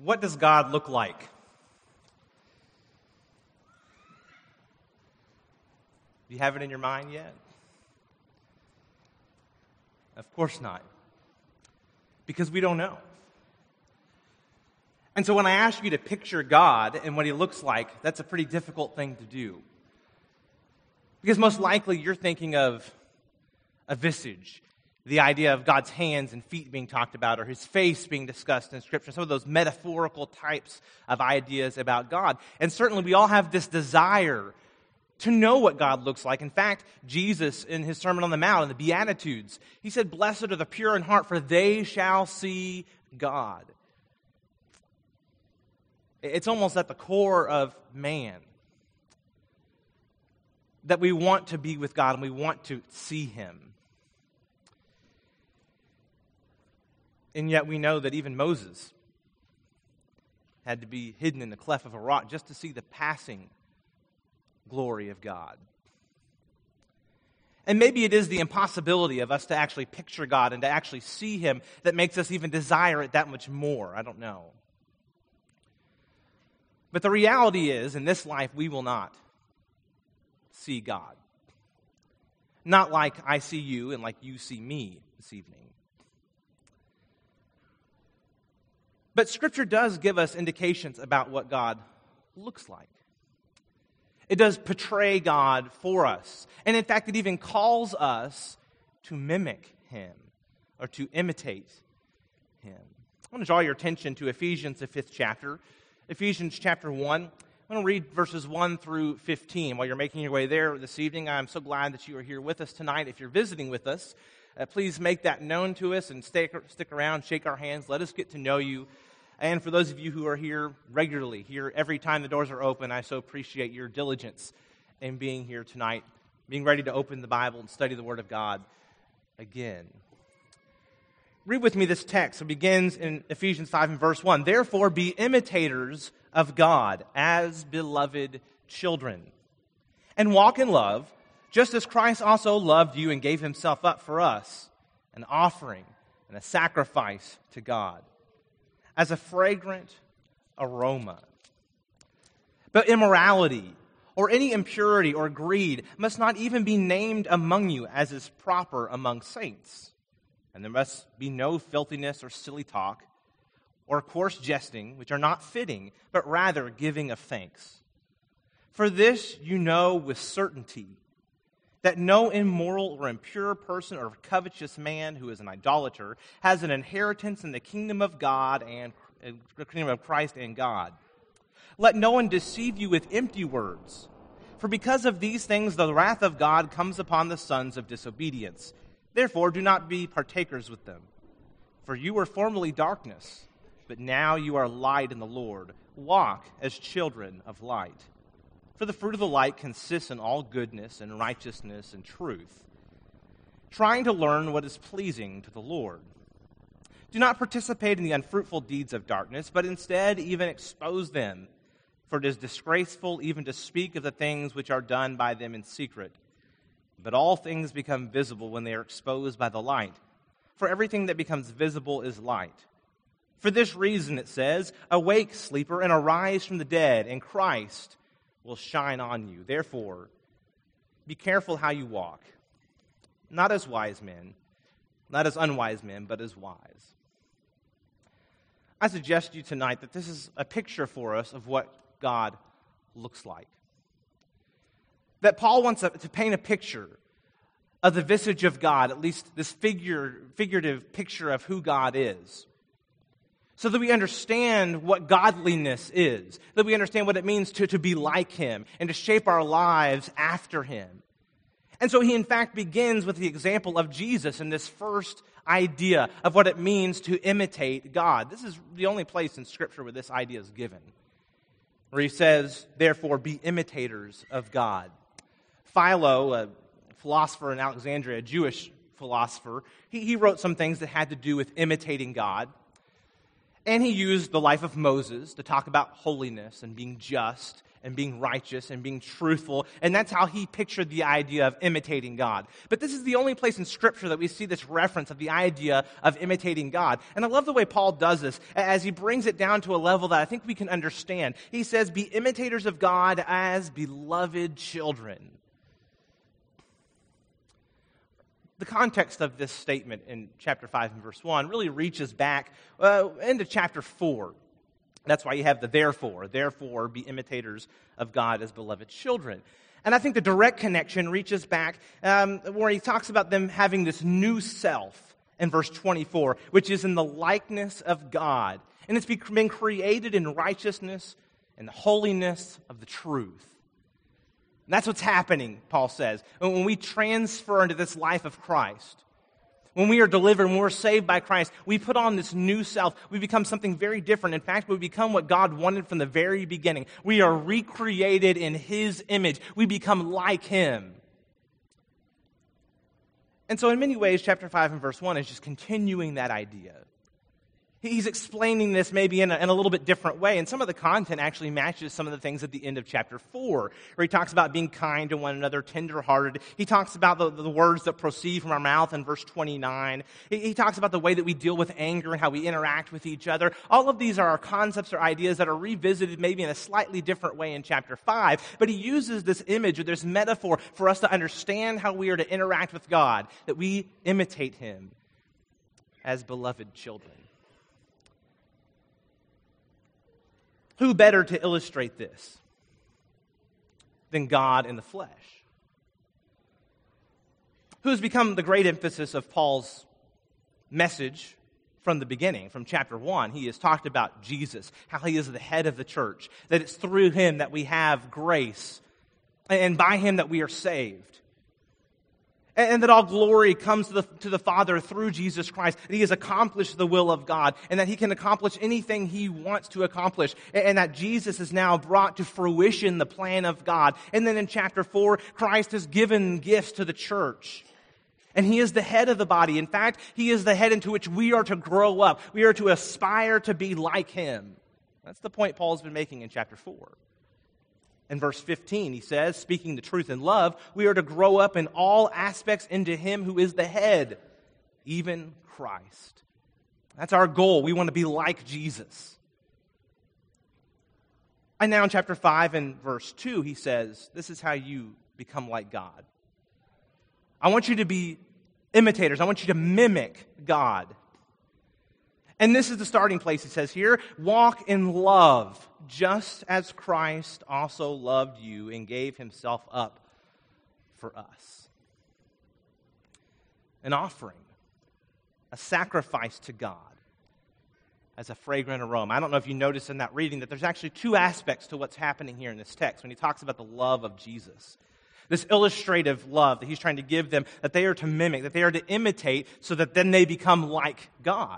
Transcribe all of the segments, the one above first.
What does God look like? Do you have it in your mind yet? Of course not. Because we don't know. And so when I ask you to picture God and what he looks like, that's a pretty difficult thing to do. Because most likely you're thinking of a visage, the idea of God's hands and feet being talked about, or his face being discussed in Scripture, some of those metaphorical types of ideas about God. And certainly we all have this desire to know what God looks like. In fact, Jesus, in his Sermon on the Mount, in the Beatitudes, he said, "Blessed are the pure in heart, for they shall see God." It's almost at the core of man that we want to be with God and we want to see him. And yet we know that even Moses had to be hidden in the cleft of a rock just to see the passing glory of God. And maybe it is the impossibility of us to actually picture God and to actually see him that makes us even desire it that much more. I don't know. But the reality is, in this life, we will not see God. Not like I see you and like you see me this evening. But Scripture does give us indications about what God looks like. It does portray God for us. And in fact, it even calls us to mimic him or to imitate him. I want to draw your attention to Ephesians, the 5th chapter. Ephesians chapter 1. I'm going to read verses 1 through 15. While you're making your way there this evening, I'm so glad that you are here with us tonight. If you're visiting with us, please make that known to us and stick around, shake our hands, let us get to know you. And for those of you who are here regularly, here every time the doors are open, I so appreciate your diligence in being here tonight, being ready to open the Bible and study the Word of God again. Read with me this text. It begins in Ephesians 5 and verse 1. "Therefore be imitators of God as beloved children, and walk in love, just as Christ also loved you and gave himself up for us, an offering and a sacrifice to God, as a fragrant aroma. But immorality or any impurity or greed must not even be named among you as is proper among saints. And there must be no filthiness or silly talk or coarse jesting, which are not fitting, but rather giving of thanks. For this you know with certainty, that no immoral or impure person or covetous man who is an idolater has an inheritance in the kingdom of God and the kingdom of Christ and God. Let no one deceive you with empty words, for because of these things the wrath of God comes upon the sons of disobedience. Therefore do not be partakers with them. For you were formerly darkness, but now you are light in the Lord. Walk as children of light. For the fruit of the light consists in all goodness and righteousness and truth, trying to learn what is pleasing to the Lord. Do not participate in the unfruitful deeds of darkness, but instead even expose them. For it is disgraceful even to speak of the things which are done by them in secret. But all things become visible when they are exposed by the light. For everything that becomes visible is light. For this reason, it says, awake, sleeper, and arise from the dead, and Christ will shine on you. Therefore, be careful how you walk, not as wise men, not as unwise men, but as wise. I suggest to you tonight that this is a picture for us of what God looks like. That Paul wants to paint a picture of the visage of God, at least this figurative picture of who God is, so that we understand what godliness is, that we understand what it means to be like him and to shape our lives after him. And so he, in fact, begins with the example of Jesus in this first idea of what it means to imitate God. This is the only place in Scripture where this idea is given, where he says, therefore, be imitators of God. Philo, a philosopher in Alexandria, a Jewish philosopher, he wrote some things that had to do with imitating God. And he used the life of Moses to talk about holiness and being just and being righteous and being truthful. And that's how he pictured the idea of imitating God. But this is the only place in Scripture that we see this reference of the idea of imitating God. And I love the way Paul does this as he brings it down to a level that I think we can understand. He says, be imitators of God as beloved children. The context of this statement in chapter 5 and verse 1 really reaches back into chapter 4. That's why you have the therefore. Therefore, be imitators of God as beloved children. And I think the direct connection reaches back where he talks about them having this new self in verse 24, which is in the likeness of God. And it's been created in righteousness and the holiness of the truth. And that's what's happening, Paul says. When we transfer into this life of Christ, when we are delivered, when we're saved by Christ, we put on this new self. We become something very different. In fact, we become what God wanted from the very beginning. We are recreated in His image. We become like Him. And so in many ways, chapter 5 and verse 1 is just continuing that idea. He's explaining this maybe in a little bit different way, and some of the content actually matches some of the things at the end of chapter 4, where he talks about being kind to one another, tender-hearted. He talks about the words that proceed from our mouth in verse 29. He talks about the way that we deal with anger and how we interact with each other. All of these are our concepts or ideas that are revisited maybe in a slightly different way in chapter 5, but he uses this image or this metaphor for us to understand how we are to interact with God, that we imitate Him as beloved children. Who better to illustrate this than God in the flesh? Who's become the great emphasis of Paul's message from the beginning, from chapter 1. He has talked about Jesus, how He is the head of the church, that it's through Him that we have grace, and by Him that we are saved. And that all glory comes to the Father through Jesus Christ. That He has accomplished the will of God. And that He can accomplish anything He wants to accomplish. And that Jesus has now brought to fruition the plan of God. And then in chapter 4, Christ has given gifts to the church. And He is the head of the body. In fact, He is the head into which we are to grow up. We are to aspire to be like Him. That's the point Paul's been making in chapter 4. In verse 15, he says, speaking the truth in love, we are to grow up in all aspects into Him who is the head, even Christ. That's our goal. We want to be like Jesus. And now in chapter 5 and verse 2, he says, this is how you become like God. I want you to be imitators. I want you to mimic God. And this is the starting place, he says here. Walk in love, just as Christ also loved you and gave Himself up for us. An offering, a sacrifice to God as a fragrant aroma. I don't know if you noticed in that reading that there's actually two aspects to what's happening here in this text when he talks about the love of Jesus. This illustrative love that he's trying to give them, that they are to mimic, that they are to imitate, so that then they become like God.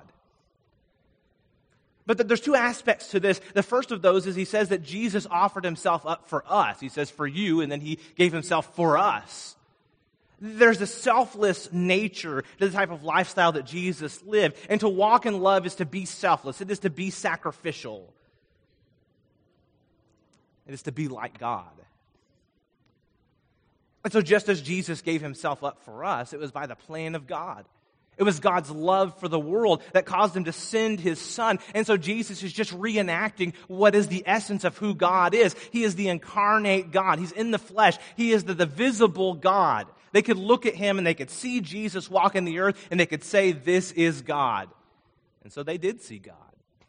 But there's two aspects to this. The first of those is he says that Jesus offered Himself up for us. He says for you, and then He gave Himself for us. There's a selfless nature to the type of lifestyle that Jesus lived. And to walk in love is to be selfless. It is to be sacrificial. It is to be like God. And so just as Jesus gave Himself up for us, it was by the plan of God. It was God's love for the world that caused Him to send His Son. And so Jesus is just reenacting what is the essence of who God is. He is the incarnate God. He's in the flesh. He is the visible God. They could look at Him and they could see Jesus walk in the earth and they could say, this is God. And so they did see God.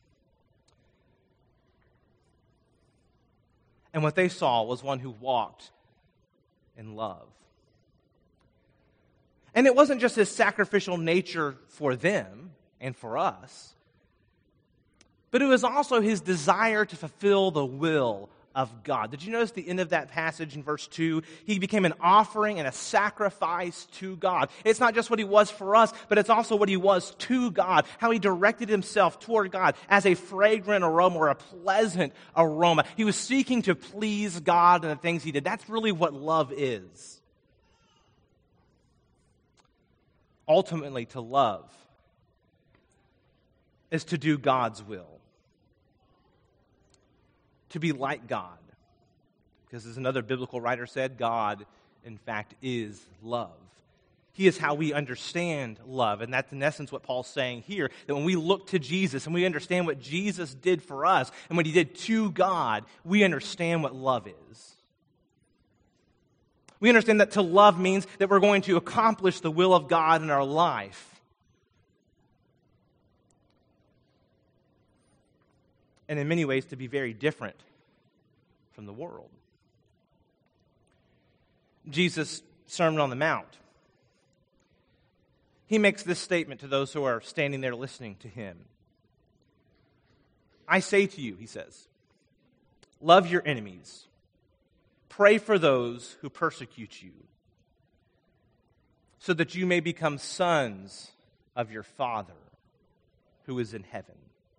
And what they saw was one who walked in love. And it wasn't just His sacrificial nature for them and for us, but it was also His desire to fulfill the will of God. Did you notice the end of that passage in verse 2? He became an offering and a sacrifice to God. It's not just what He was for us, but it's also what He was to God, how He directed Himself toward God as a fragrant aroma or a pleasant aroma. He was seeking to please God in the things He did. That's really what love is. Ultimately, to love is to do God's will, to be like God, Because as another biblical writer said, God, in fact, is love. He is how we understand love. And that's in essence what Paul's saying here, that when we look to Jesus and we understand what Jesus did for us and what he did to God, we understand what love is. We understand that to love means that we're going to accomplish the will of God in our life. And in many ways to be very different from the world. Jesus' Sermon on the Mount. He makes this statement to those who are standing there listening to him. I say to you, he says, love your enemies. Pray for those who persecute you, so that you may become sons of your Father who is in heaven.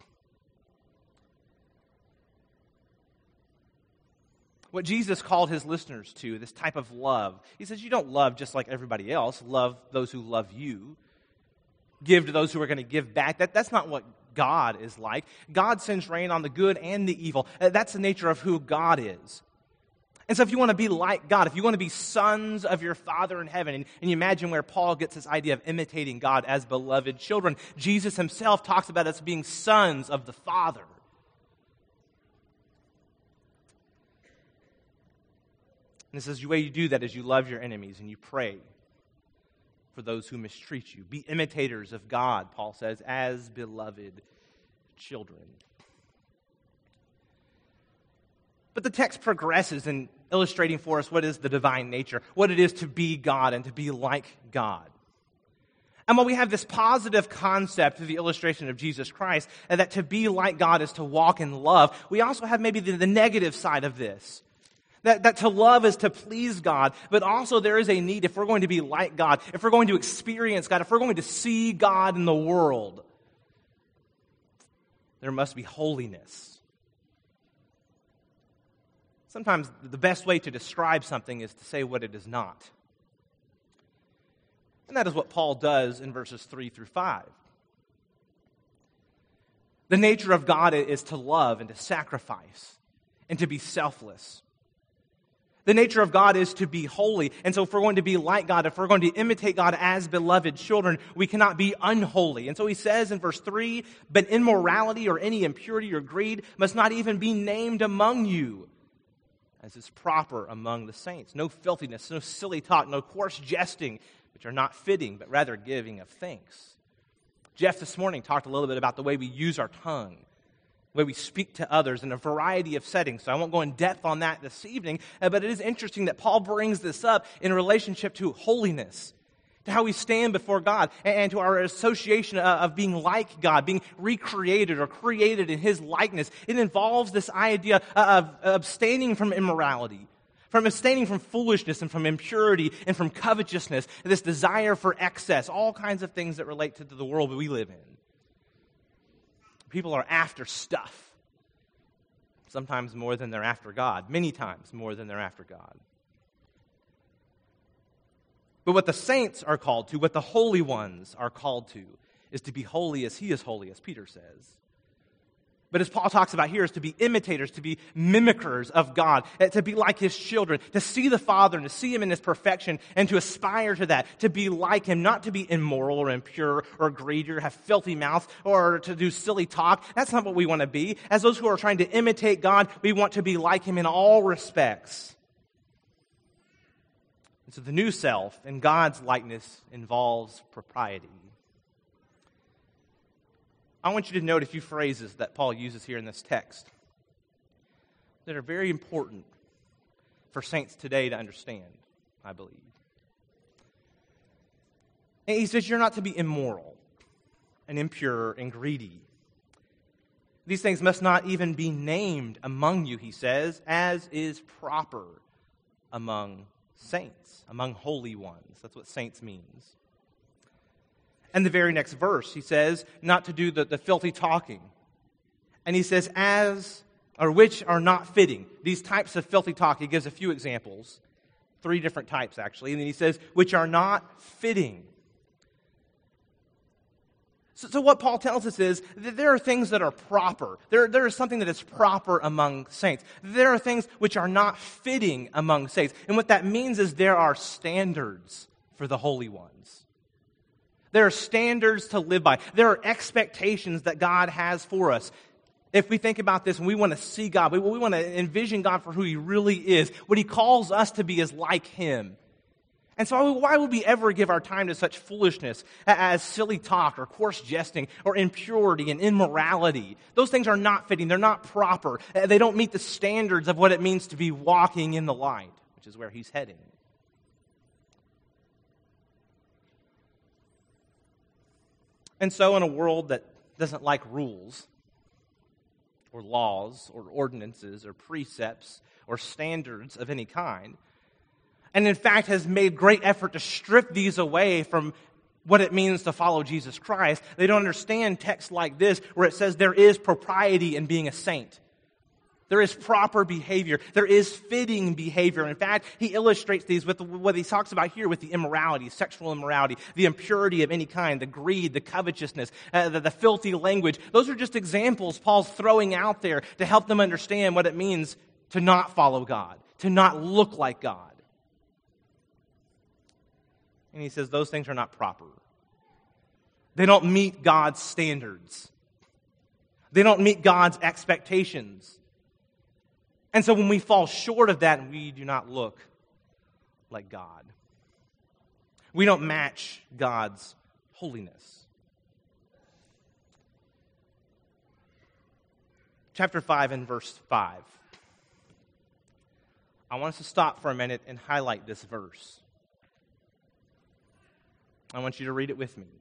What Jesus called his listeners to, this type of love, he says, you don't love just like everybody else. Love those who love you. Give to those who are going to give back. That's not what God is like. God sends rain on the good and the evil. That's the nature of who God is. And so if you want to be like God, if you want to be sons of your Father in heaven, and you imagine where Paul gets this idea of imitating God as beloved children, Jesus himself talks about us being sons of the Father. And it says the way you do that is you love your enemies and you pray for those who mistreat you. Be imitators of God, Paul says, as beloved children. But the text progresses in illustrating for us what is the divine nature, what it is to be God and to be like God. And while we have this positive concept of the illustration of Jesus Christ, and that to be like God is to walk in love, we also have maybe the negative side of this. That to love is to please God, but also there is a need, if we're going to be like God, if we're going to experience God, if we're going to see God in the world, there must be holiness. Sometimes the best way to describe something is to say what it is not. And that is what Paul does in verses 3 through 5. The nature of God is to love and to sacrifice and to be selfless. The nature of God is to be holy. And so if we're going to be like God, if we're going to imitate God as beloved children, we cannot be unholy. And so he says in verse 3, but immorality or any impurity or greed must not even be named among you, as is proper among the saints. No filthiness, no silly talk, no coarse jesting, which are not fitting, but rather giving of thanks. Jeff this morning talked a little bit about the way we use our tongue, the way we speak to others in a variety of settings. So I won't go in depth on that this evening, but it is interesting that Paul brings this up in relationship to holiness, to how we stand before God, and to our association of being like God, being recreated or created in his likeness. It involves this idea of abstaining from immorality, from abstaining from foolishness and from impurity and from covetousness, and this desire for excess, all kinds of things that relate to the world that we live in. People are after stuff, sometimes more than they're after God, many times more than they're after God. But what the saints are called to, what the holy ones are called to, is to be holy as he is holy, as Peter says. But as Paul talks about here, is to be imitators, to be mimickers of God, to be like his children, to see the Father and to see him in his perfection and to aspire to that, to be like him, not to be immoral or impure or greedy or have filthy mouths or to do silly talk. That's not what we want to be. As those who are trying to imitate God, we want to be like him in all respects. And so the new self in God's likeness involves propriety. I want you to note a few phrases that Paul uses here in this text that are very important for saints today to understand, I believe. And he says you're not to be immoral and impure and greedy. These things must not even be named among you, he says, as is proper among saints, among holy ones. That's what saints means. And the very next verse, he says, not to do the filthy talking. And he says, which are not fitting. These types of filthy talk, he gives a few examples. 3 different types, actually. And then he says, which are not fitting. So what Paul tells us is that there are things that are proper. There is something that is proper among saints. There are things which are not fitting among saints. And what that means is there are standards for the holy ones. There are standards to live by. There are expectations that God has for us. If we think about this and we want to see God, we want to envision God for who He really is, what He calls us to be is like Him. And so why would we ever give our time to such foolishness as silly talk or coarse jesting or impurity and immorality? Those things are not fitting. They're not proper. They don't meet the standards of what it means to be walking in the light, which is where he's heading. And so in a world that doesn't like rules or laws or ordinances or precepts or standards of any kind, and in fact has made great effort to strip these away from what it means to follow Jesus Christ, they don't understand texts like this where it says there is propriety in being a saint. There is proper behavior. There is fitting behavior. In fact, he illustrates these with what he talks about here with the immorality, sexual immorality, the impurity of any kind, the greed, the covetousness, the filthy language. Those are just examples Paul's throwing out there to help them understand what it means to not follow God, to not look like God. And he says those things are not proper. They don't meet God's standards. They don't meet God's expectations. And so when we fall short of that, we do not look like God. We don't match God's holiness. Chapter 5 and verse 5. I want us to stop for a minute and highlight this verse. I want you to read it with me.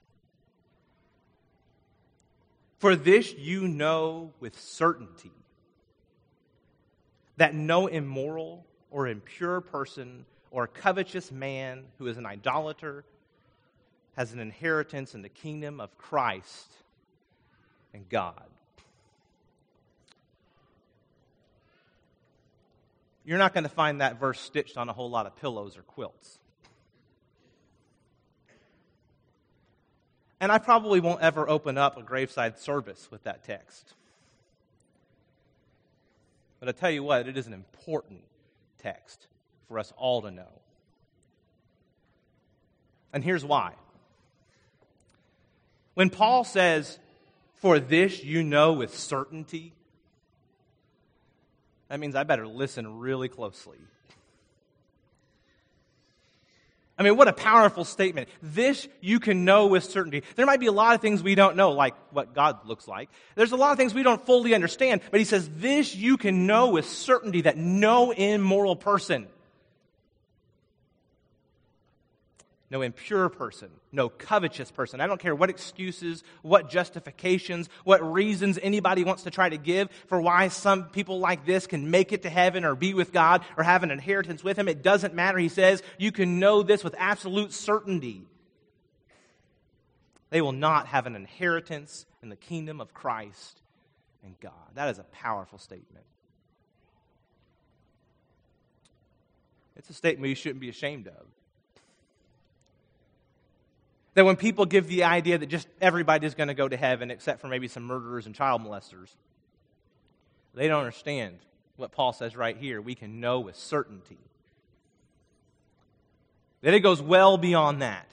For this you know with certainty, that no immoral or impure person or covetous man who is an idolater has an inheritance in the kingdom of Christ and God. You're not going to find that verse stitched on a whole lot of pillows or quilts. And I probably won't ever open up a graveside service with that text. But I tell you what, it is an important text for us all to know. And here's why. When Paul says, for this you know with certainty, that means I better listen really closely. I mean, what a powerful statement. This you can know with certainty. There might be a lot of things we don't know, like what God looks like. There's a lot of things we don't fully understand, but he says, this you can know with certainty that no immoral person, no impure person, no covetous person. I don't care what excuses, what justifications, what reasons anybody wants to try to give for why some people like this can make it to heaven or be with God or have an inheritance with Him. It doesn't matter. He says you can know this with absolute certainty. They will not have an inheritance in the kingdom of Christ and God. That is a powerful statement. It's a statement you shouldn't be ashamed of. That when people give the idea that just everybody's going to go to heaven except for maybe some murderers and child molesters, they don't understand what Paul says right here. We can know with certainty. That it goes well beyond that.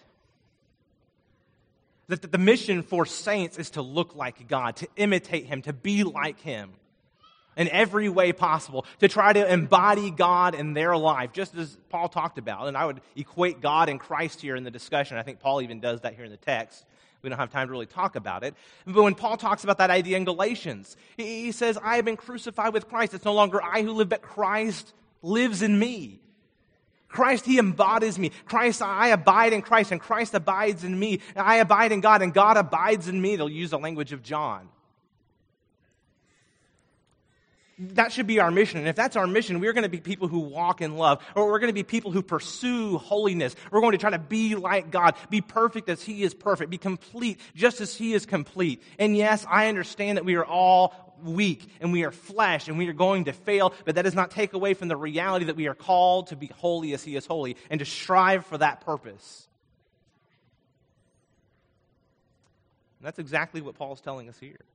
That the mission for saints is to look like God, to imitate Him, to be like Him in every way possible, to try to embody God in their life, just as Paul talked about. And I would equate God and Christ here in the discussion. I think Paul even does that here in the text. We don't have time to really talk about it. But when Paul talks about that idea in Galatians, he says, I have been crucified with Christ. It's no longer I who live, but Christ lives in me. Christ, He embodies me. Christ, I abide in Christ, and Christ abides in me. And I abide in God, and God abides in me. They'll use the language of John. That should be our mission. And if that's our mission, we're going to be people who walk in love, or we're going to be people who pursue holiness. We're going to try to be like God, be perfect as He is perfect, be complete just as He is complete. And yes, I understand that we are all weak, and we are flesh, and we are going to fail, but that does not take away from the reality that we are called to be holy as He is holy, and to strive for that purpose. And that's exactly what Paul's telling us here.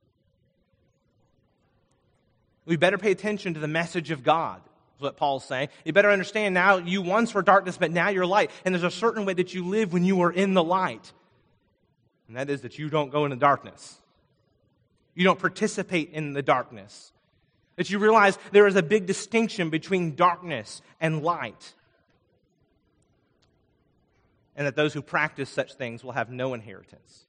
We better pay attention to the message of God, is what Paul's saying. You better understand now you once were darkness, but now you're light. And there's a certain way that you live when you are in the light. And that is that you don't go into darkness. You don't participate in the darkness. That you realize there is a big distinction between darkness and light. And that those who practice such things will have no inheritance.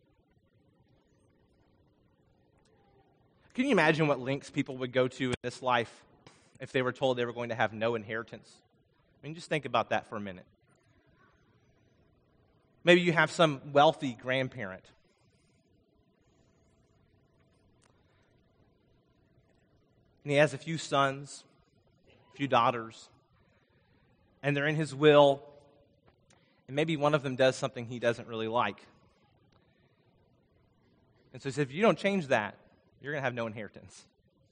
Can you imagine what lengths people would go to in this life if they were told they were going to have no inheritance? I mean, just think about that for a minute. Maybe you have some wealthy grandparent. And he has a few sons, a few daughters, and they're in his will, and maybe one of them does something he doesn't really like. And so he says, if you don't change that, you're going to have no inheritance.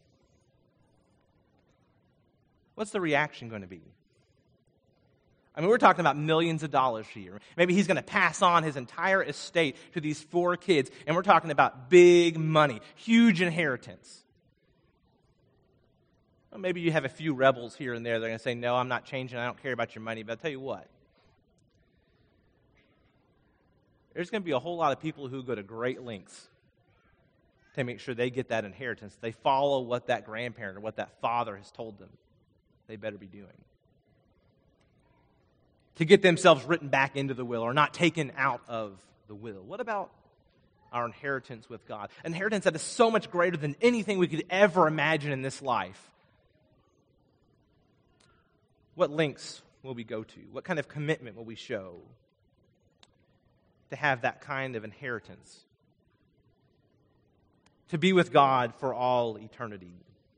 What's the reaction going to be? I mean, we're talking about millions of dollars here. Maybe he's going to pass on his entire estate to these 4 kids, and we're talking about big money, huge inheritance. Well, maybe you have a few rebels here and there. They're going to say, no, I'm not changing. I don't care about your money. But I'll tell you what. There's going to be a whole lot of people who go to great lengths to make sure they get that inheritance. They follow what that grandparent or what that father has told them they better be doing. To get themselves written back into the will or not taken out of the will. What about our inheritance with God? Inheritance that is so much greater than anything we could ever imagine in this life. What lengths will we go to? What kind of commitment will we show to have that kind of inheritance? To be with God for all eternity.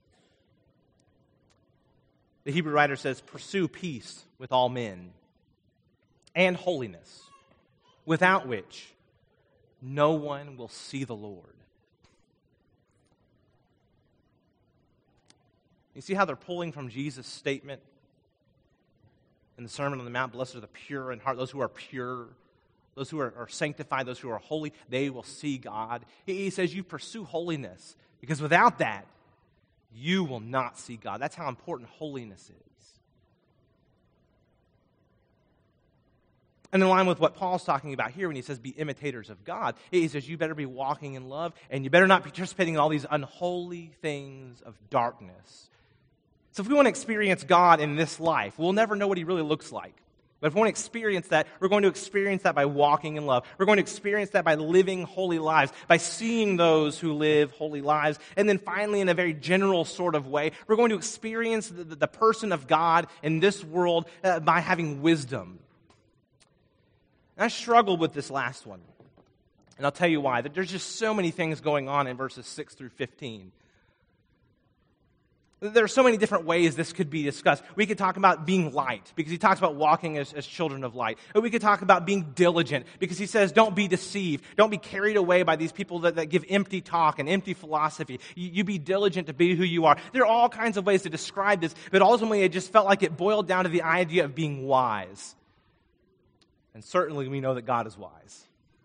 The Hebrew writer says, pursue peace with all men and holiness, without which no one will see the Lord. You see how they're pulling from Jesus' statement in the Sermon on the Mount, blessed are the pure in heart, those who are pure, those who are sanctified, those who are holy, they will see God. He says you pursue holiness, because without that, you will not see God. That's how important holiness is. And in line with what Paul's talking about here when he says be imitators of God, he says you better be walking in love, and you better not be participating in all these unholy things of darkness. So if we want to experience God in this life, we'll never know what he really looks like. But if we want to experience that, we're going to experience that by walking in love. We're going to experience that by living holy lives, by seeing those who live holy lives. And then finally, in a very general sort of way, we're going to experience the person of God in this world by having wisdom. And I struggled with this last one. And I'll tell you why. There's just so many things going on in verses 6 through 15. There are so many different ways this could be discussed. We could talk about being light, because he talks about walking as children of light. Or we could talk about being diligent, because he says don't be deceived. Don't be carried away by these people that give empty talk and empty philosophy. You be diligent to be who you are. There are all kinds of ways to describe this, but ultimately it just felt like it boiled down to the idea of being wise. And certainly we know that God is wise.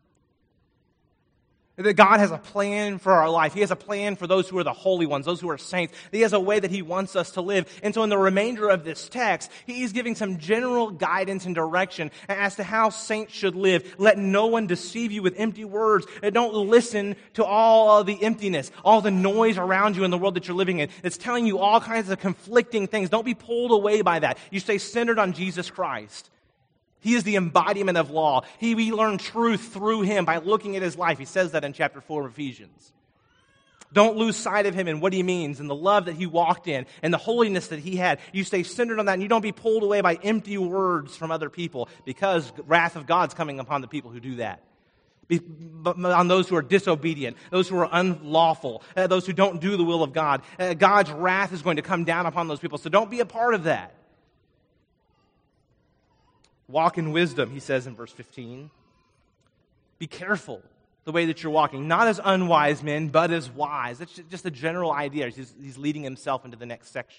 That God has a plan for our life. He has a plan for those who are the holy ones, those who are saints. He has a way that he wants us to live. And so in the remainder of this text, he's giving some general guidance and direction as to how saints should live. Let no one deceive you with empty words. And don't listen to all of the emptiness, all the noise around you in the world that you're living in. It's telling you all kinds of conflicting things. Don't be pulled away by that. You stay centered on Jesus Christ. He is the embodiment of law. We learn truth through him by looking at his life. He says that in chapter 4 of Ephesians. Don't lose sight of him and what he means and the love that he walked in and the holiness that he had. You stay centered on that, and you don't be pulled away by empty words from other people, because wrath of God's coming upon the people who do that. On those who are disobedient, those who are unlawful, those who don't do the will of God. God's wrath is going to come down upon those people, so don't be a part of that. Walk in wisdom, he says in verse 15. Be careful the way that you're walking, not as unwise men, but as wise. That's just a general idea. He's leading himself into the next section.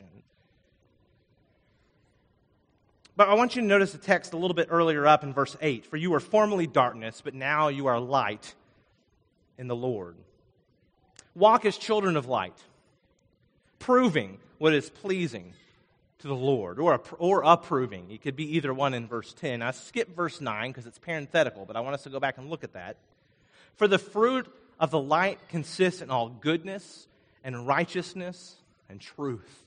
But I want you to notice the text a little bit earlier up in verse 8. For you were formerly darkness, but now you are light in the Lord. Walk as children of light, proving what is pleasing to the Lord, or approving. It could be either one in verse 10. I skip verse 9 because it's parenthetical, but I want us to go back and look at that. For the fruit of the light consists in all goodness and righteousness and truth.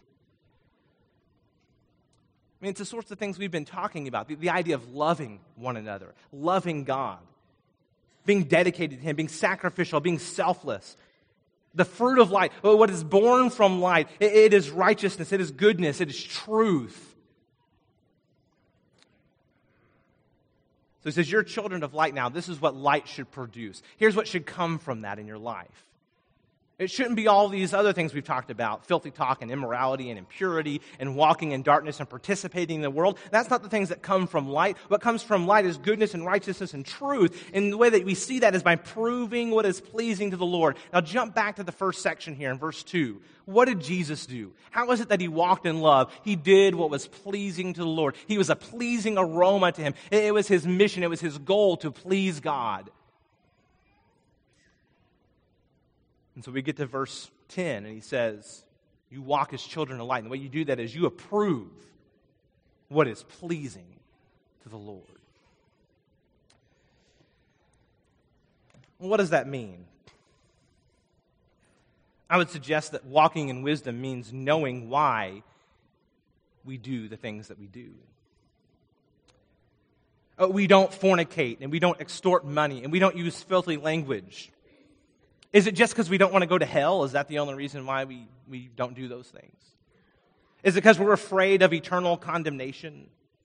I mean, it's the sorts of things we've been talking about. The idea of loving one another, loving God, being dedicated to Him, being sacrificial, being selfless. The fruit of light, what is born from light, it is righteousness, it is goodness, it is truth. So he says, you're children of light now. This is what light should produce. Here's what should come from that in your life. It shouldn't be all these other things we've talked about, filthy talk and immorality and impurity and walking in darkness and participating in the world. That's not the things that come from light. What comes from light is goodness and righteousness and truth. And the way that we see that is by proving what is pleasing to the Lord. Now jump back to the first section here in verse 2. What did Jesus do? How is it that He walked in love? He did what was pleasing to the Lord. He was a pleasing aroma to Him. It was His mission. It was His goal to please God. And so we get to verse 10, and he says, you walk as children of light. And the way you do that is you approve what is pleasing to the Lord. What does that mean? I would suggest that walking in wisdom means knowing why we do the things that we do. We don't fornicate, and we don't extort money, and we don't use filthy language. Is it just because we don't want to go to hell? Is that the only reason why we don't do those things? Is it because we're afraid of eternal condemnation?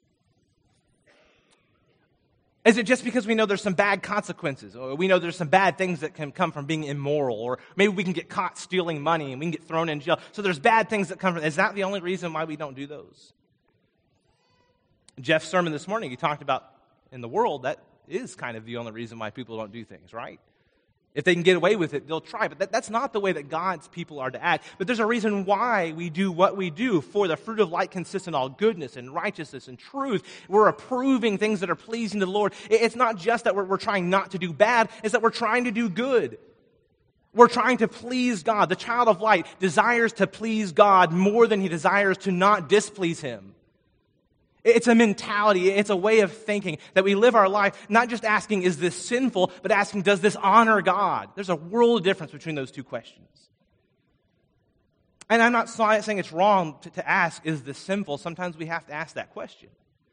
Is it just because we know there's some bad consequences? Or we know there's some bad things that can come from being immoral? Or maybe we can get caught stealing money and we can get thrown in jail. So there's bad things that come from. Is that the only reason why we don't do those? Jeff's sermon this morning, he talked about in the world, that is kind of the only reason why people don't do things, right? If they can get away with it, they'll try. But that's not the way that God's people are to act. But there's a reason why we do what we do. For the fruit of light consists in all goodness and righteousness and truth. We're approving things that are pleasing to the Lord. It's not just that we're trying not to do bad. It's that we're trying to do good. We're trying to please God. The child of light desires to please God more than he desires to not displease Him. It's a mentality, it's a way of thinking that we live our life not just asking, is this sinful, but asking, does this honor God? There's a world of difference between those two questions. And I'm not saying it's wrong to ask, is this sinful? Sometimes we have to ask that question.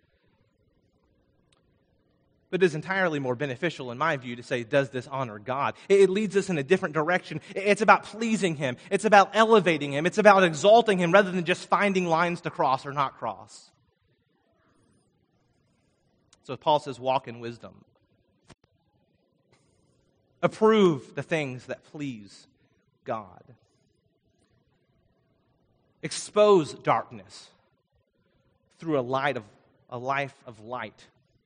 But it is entirely more beneficial, in my view, to say, does this honor God? It leads us in a different direction. It's about pleasing Him. It's about elevating Him. It's about exalting Him rather than just finding lines to cross or not cross. So Paul says, walk in wisdom. Approve the things that please God. Expose darkness through a life of light.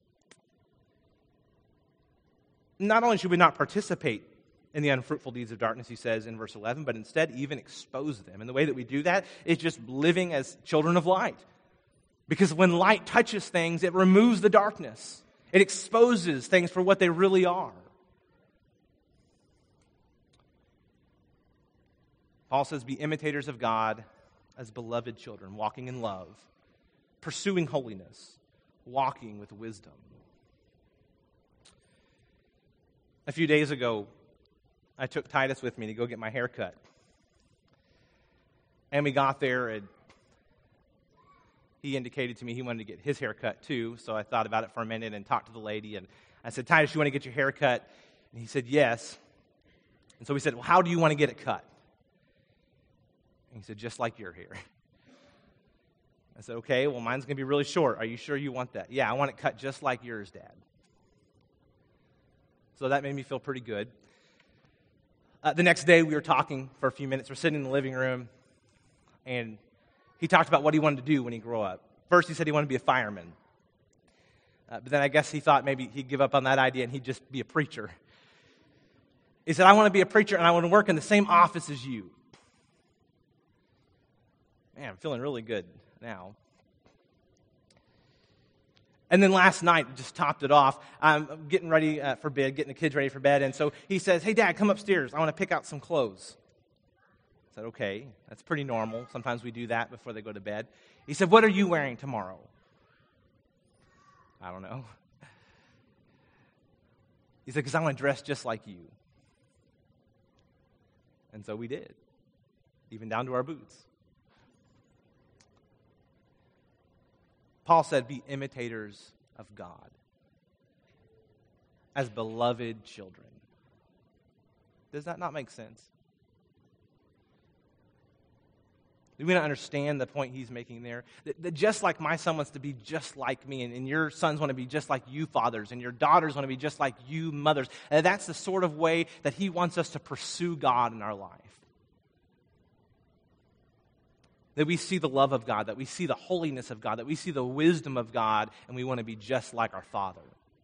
Not only should we not participate in the unfruitful deeds of darkness, he says in verse 11, but instead even expose them. And the way that we do that is just living as children of light. Because when light touches things, it removes the darkness. It exposes things for what they really are. Paul says, be imitators of God as beloved children, walking in love, pursuing holiness, walking with wisdom. A few days ago, I took Titus with me to go get my hair cut. And we got there, and he indicated to me he wanted to get his hair cut too, so I thought about it for a minute and talked to the lady, and I said, Titus, you want to get your hair cut? And he said, yes. And so we said, well, how do you want to get it cut? And he said, just like your hair. I said, okay, well, mine's going to be really short. Are you sure you want that? Yeah, I want it cut just like yours, Dad. So that made me feel pretty good. The next day, we were talking for a few minutes. We're sitting in the living room, and he talked about what he wanted to do when he grew up. First, he said he wanted to be a fireman. But then I guess he thought maybe he'd give up on that idea and he'd just be a preacher. He said, I want to be a preacher and I want to work in the same office as you. Man, I'm feeling really good now. And then last night, just topped it off. I'm getting ready for bed, getting the kids ready for bed. And so he says, "Hey, Dad, come upstairs. I want to pick out some clothes." I said, "Okay, that's pretty normal. Sometimes we do that before they go to bed." He said, "What are you wearing tomorrow?" I don't know. He said, "Because I want to dress just like you." And so we did, even down to our boots. Paul said, "Be imitators of God as beloved children." Does that not make sense? Do we not understand the point he's making there? That just like my son wants to be just like me, and your sons want to be just like you fathers, and your daughters want to be just like you mothers, that's the sort of way that he wants us to pursue God in our life. That we see the love of God, that we see the holiness of God, that we see the wisdom of God, and we want to be just like our Father.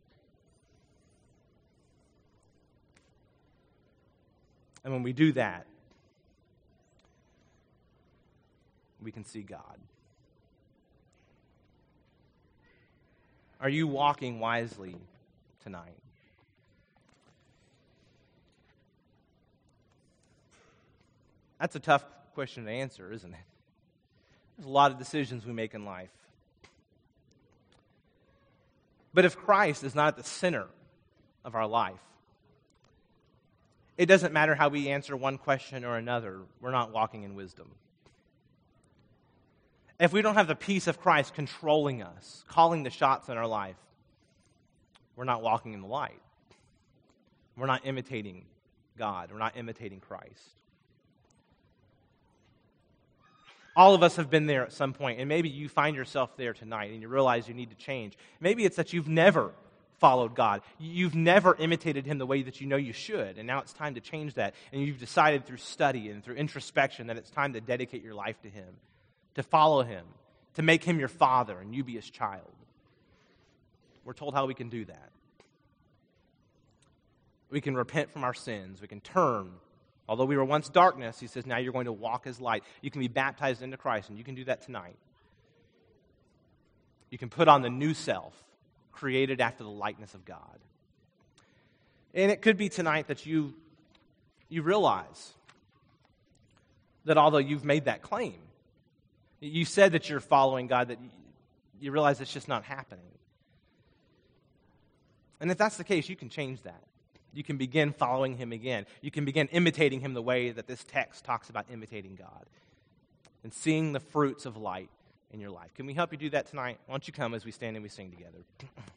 And when we do that, we can see God. Are you walking wisely tonight? That's a tough question to answer, isn't it? There's a lot of decisions we make in life. But if Christ is not at the center of our life, it doesn't matter how we answer one question or another, we're not walking in wisdom. If we don't have the peace of Christ controlling us, calling the shots in our life, we're not walking in the light. We're not imitating God. We're not imitating Christ. All of us have been there at some point, and maybe you find yourself there tonight and you realize you need to change. Maybe it's that you've never followed God. You've never imitated him the way that you know you should, and now it's time to change that. And you've decided through study and through introspection that it's time to dedicate your life to him, to follow him, to make him your father and you be his child. We're told how we can do that. We can repent from our sins. We can turn. Although we were once darkness, he says, now you're going to walk as light. You can be baptized into Christ, and you can do that tonight. You can put on the new self, created after the likeness of God. And it could be tonight that you realize that although you've made that claim, you said that you're following God, that you realize it's just not happening. And if that's the case, you can change that. You can begin following him again. You can begin imitating him the way that this text talks about imitating God and seeing the fruits of light in your life. Can we help you do that tonight? Why don't you come as we stand and we sing together?